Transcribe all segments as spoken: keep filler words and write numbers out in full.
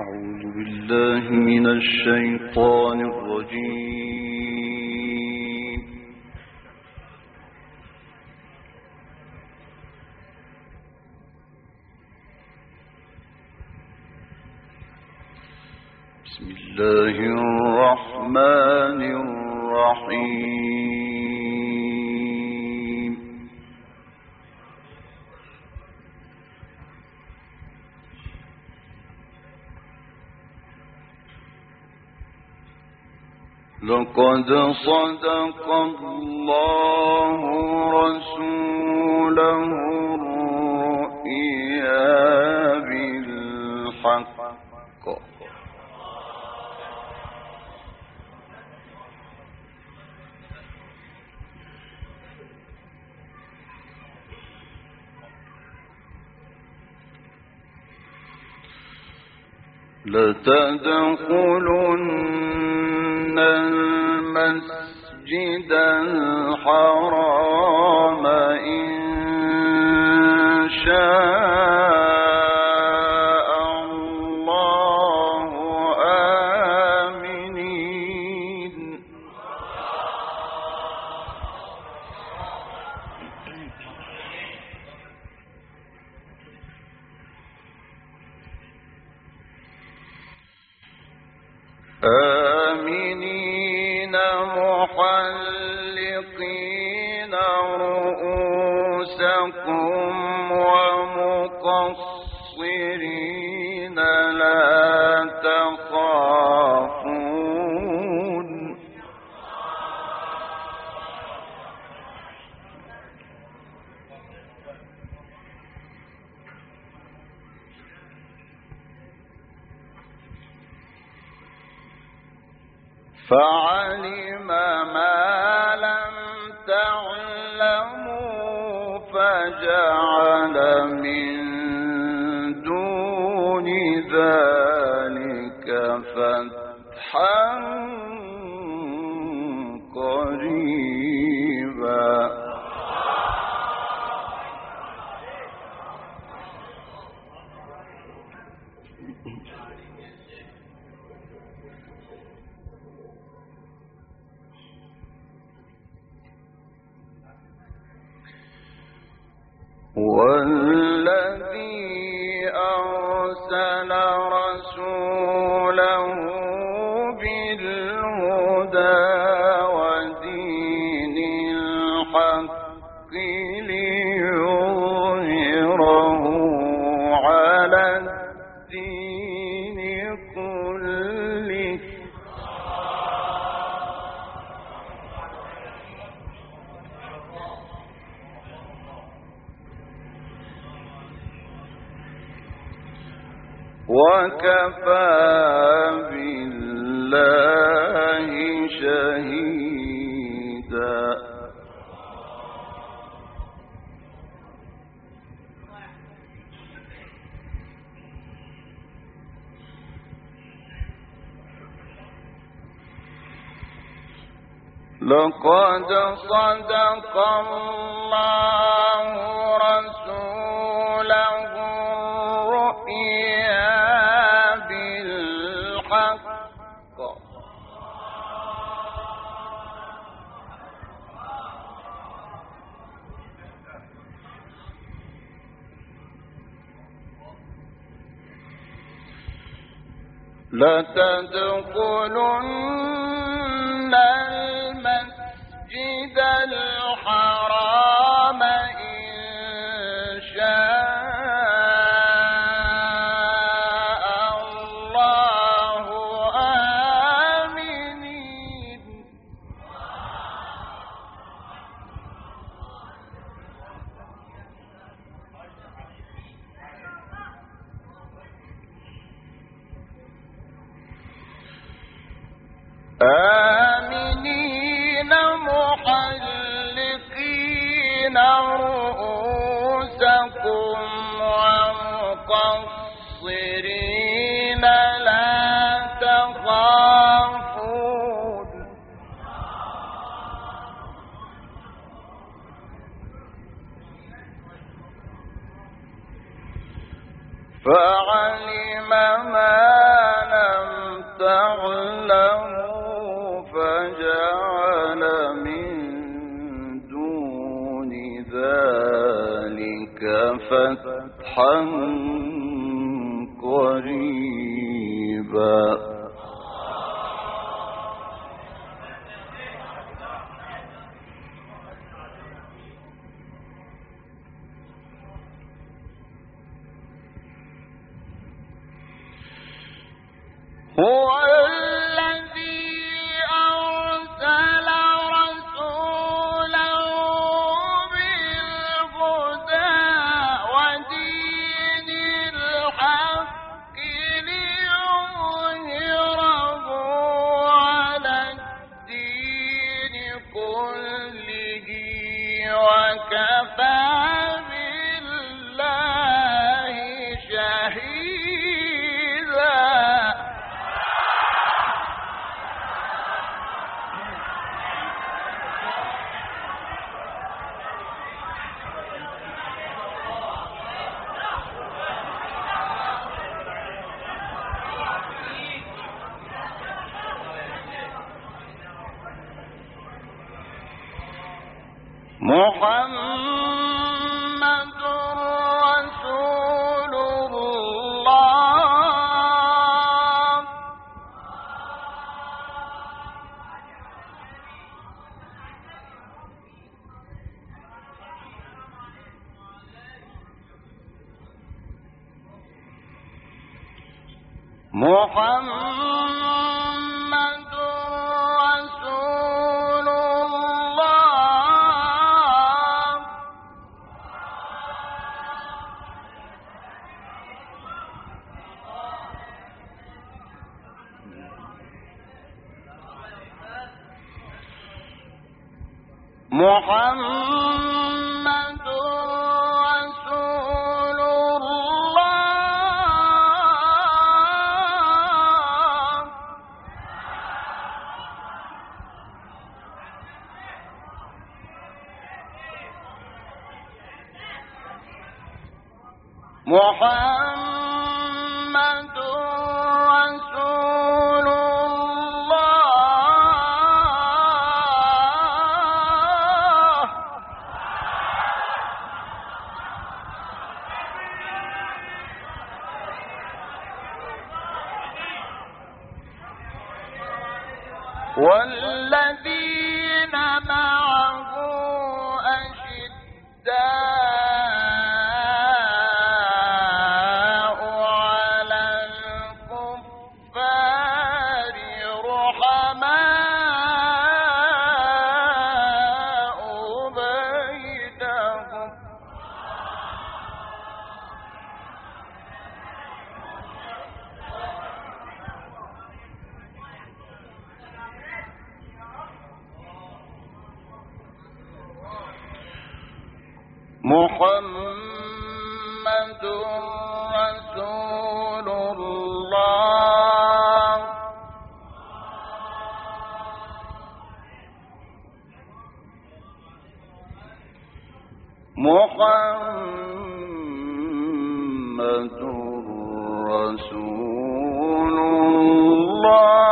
أعوذ بالله من الشيطان الرجيم. بسم الله الرحمن الرحيم. لقد صدق الله رسوله الرؤيا بالحق لتدخلن المسجد الحرام إن شاء الله آمنين. آمنين محلقين رؤوسكم ومقصرين لا تخافون. فعلم ما لم تعلموا فجعل من دون ذلك فتحا قريبا. والذي أرسل رسوله بالهدى ودين الحق ليظهره على الدين كله وكفى بالله شهيدا. لقد صدق الله رسوله الرؤيا بالحق لتدخلن المسجد الحرام إن شاء الله آمنين. آمنين محلقين رؤوسكم ومقصرين لا تخافون. فعلم ما فتحا قريبا. هو الذي أرسل رسوله بالهدى ودين الحق ليظهره على الدين كله وكفى بالله شهيدا. محمد رسول الله محمد رسول الله محمد رسول الله محمد رسول الله والذين معه أشداء على الكفار رحماء بينهم محمد رسول الله محمد رسول الله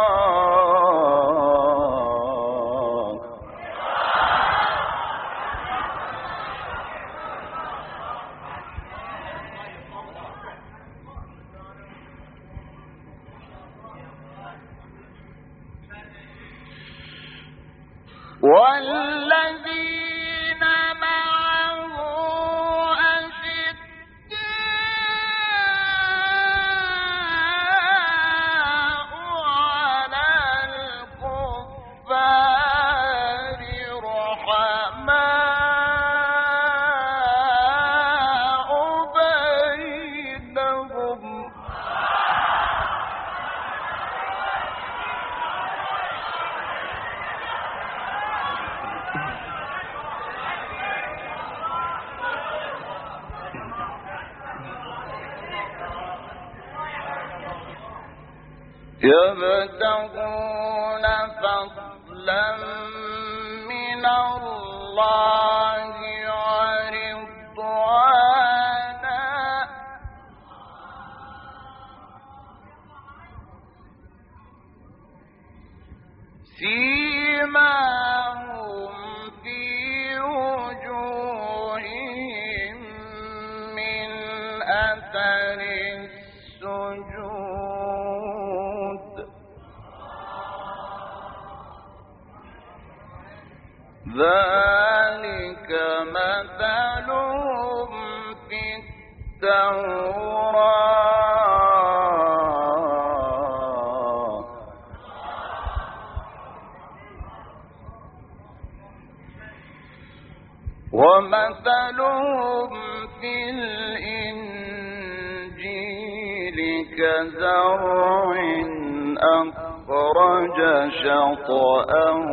والذين معه أشداء على الكفار رحماء بينهم يبتغون فضلا من الله ورضوانا سيماهم في وجوههم من موجود ذلك مثلهم في التوراة ومثلهم في الإنجيل كزرع أخرج شطأه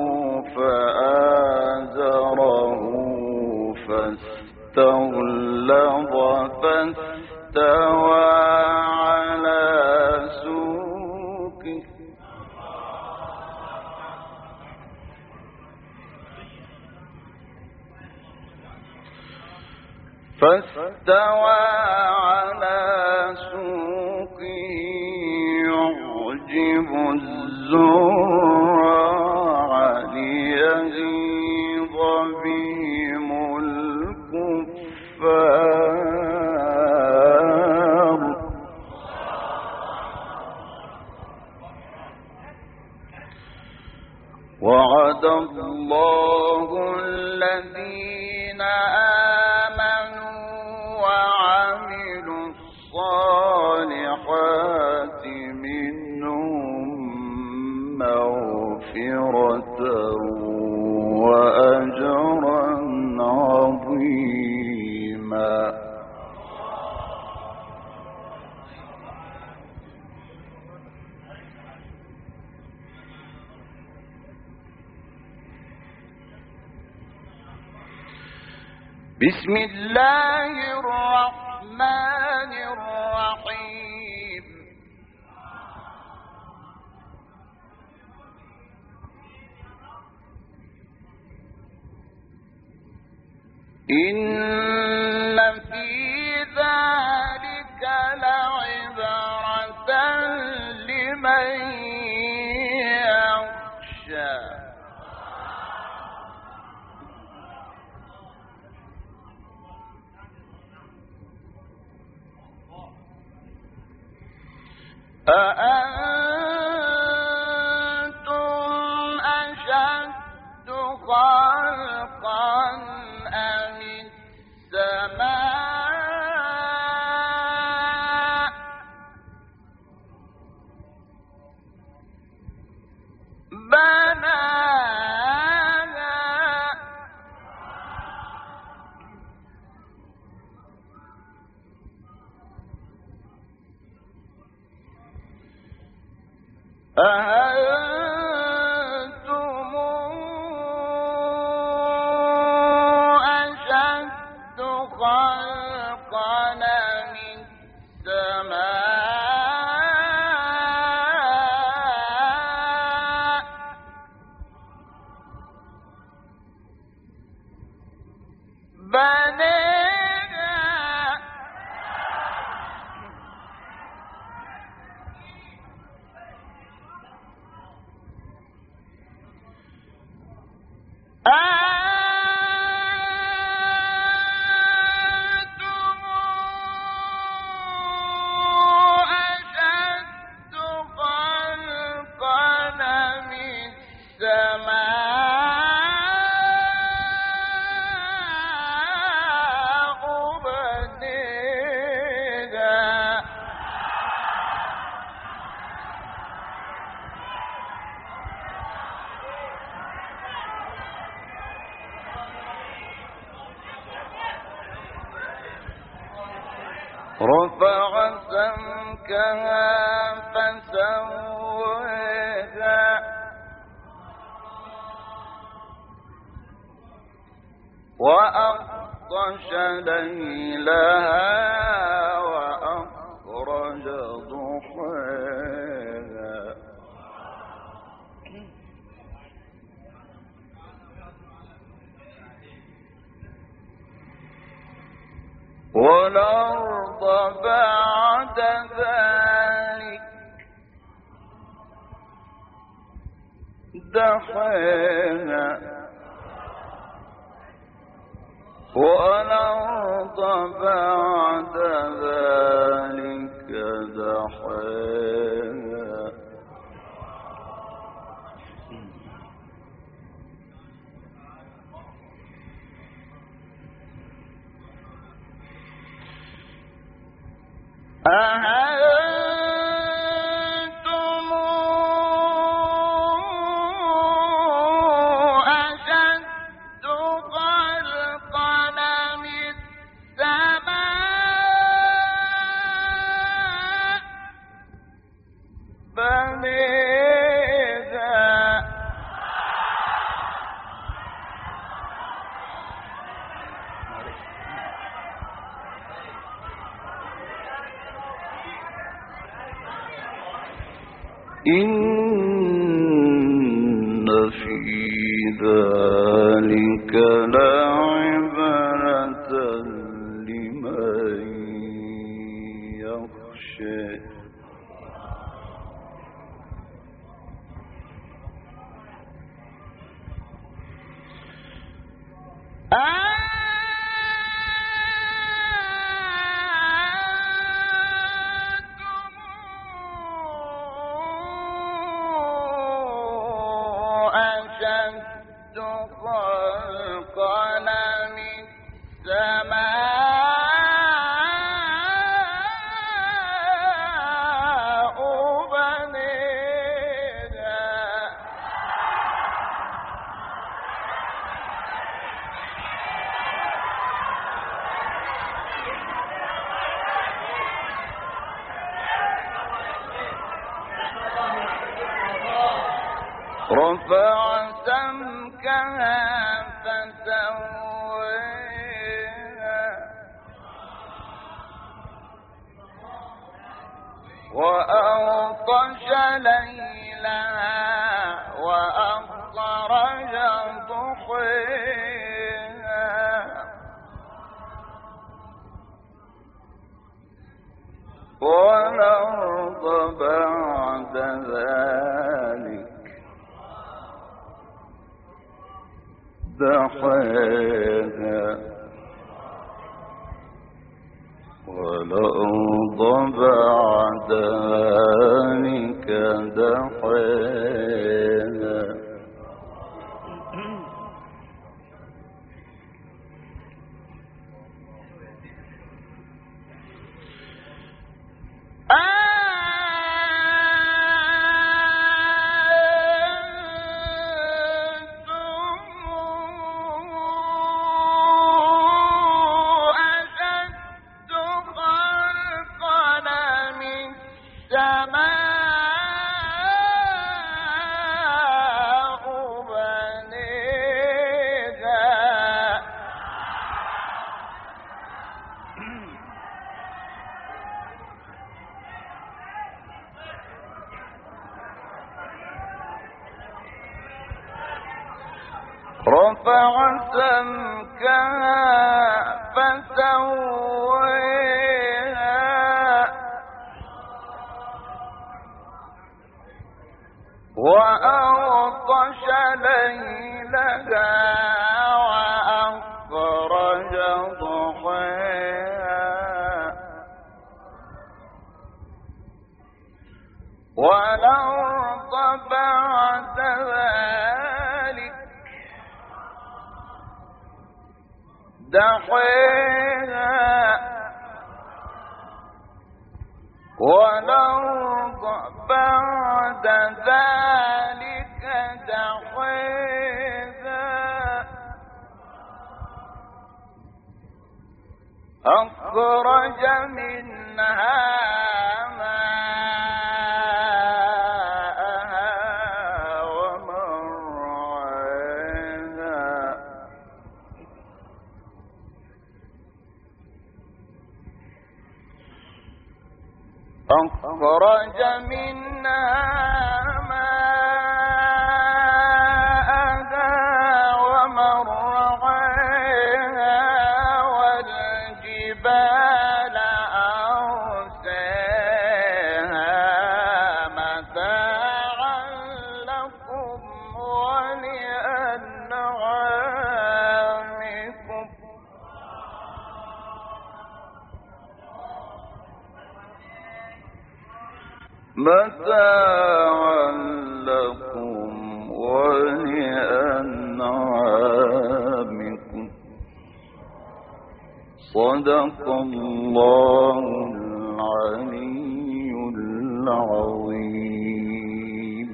فآزره فاستغلظ فاستوى على سوقه فاستوى على سوقه يعجب الزراع ليغيظ بهم الكفار وعد الله الذين آمنوا وعملوا الصالحات منهم مغفرة وأجرا عظيما بسم الله الرحمن الرحيم إن في ذلك لعبرة لمن يخشى أأنتم أشد خلقا أم السماء بناها أأنتم أشد خلقا أم السماء بناها أأنتم أشد خلقا أم السماء بنيها رفع سمكها فسواها وأغطش ليلها وأخرج ضحاها والأرض بعد ذلك دحاها والأرض بعد ذلك دحاها أأنتم أشد خلقا من السماء بنيها إن في ذلك لعبرة لمن يخشى أشد خلقا من السماء بنيها رفع سمكها فسويها وأغطش ليلها وأخرج ضحيها والأرض بعد ذلك دحاها والأرض بعد ذلك دحاها رفع سمكها فسويها وأغطش ليلها وأخرج ضحيها والأرض بعد ذلك دحيها والأرض بعد ذلك دحيها أخرج منها ماءها ومرعاها أخرج منها ماءها ومرعاها والجبال أرساها متاعا لكم ولأنعامكم متاعا لكم ولأنعامكم. صدق الله العلي العظيم.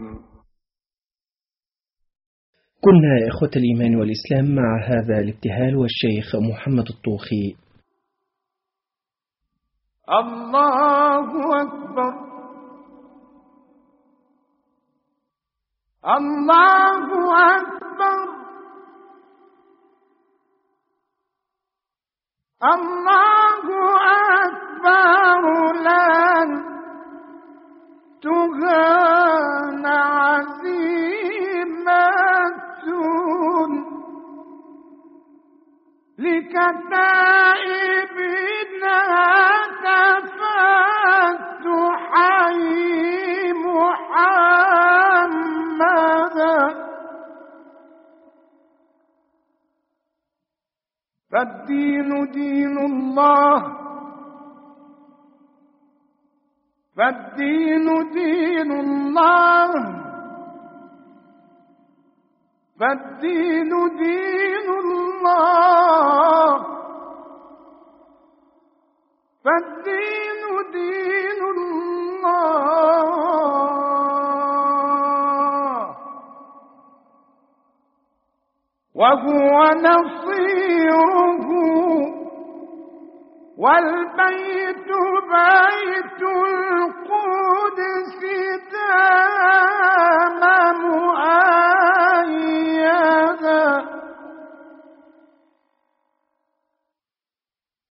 كنا إخوة الإيمان والإسلام مع هذا الابتهال والشيخ محمد الطوخي. الله أكبر الله أكبر الله أكبر لن تهان عزيمة لكتائبنا تفتحي محمدا. فالدين دين الله فالدين دين الله فالدين دين الله فالدين دين الله وهو نصيره والبيت بيت القدس